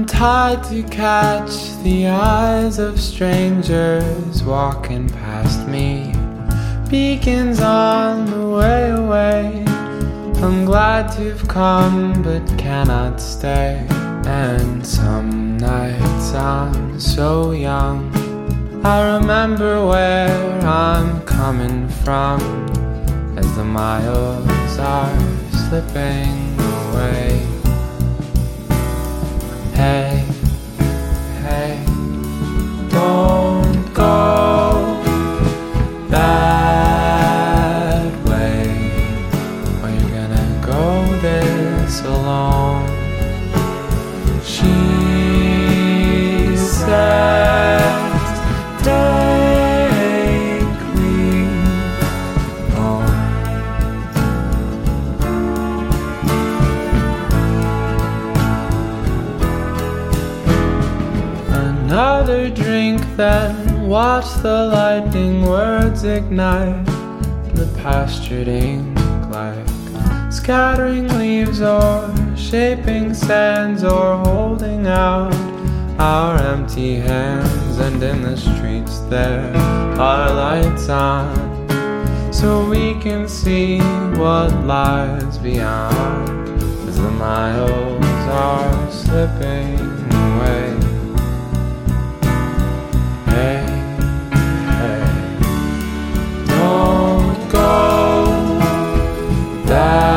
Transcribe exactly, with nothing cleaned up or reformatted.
tied to catch the eyes of strangers walking past me. Beacons on the way away. I'm glad you've come but cannot stay. And some nights I'm so young, I remember where I'm coming from as the miles are slipping away. Hey, hey, don't go that way, or you're gonna go this alone. She says, take me home. Another drink, then watch the lightning words ignite the pastured ink, like scattering leaves or shaping sands or holding out our empty hands. And in the streets there are lights on, so we can see what lies beyond as the miles are slipping away. Hey, hey, don't go that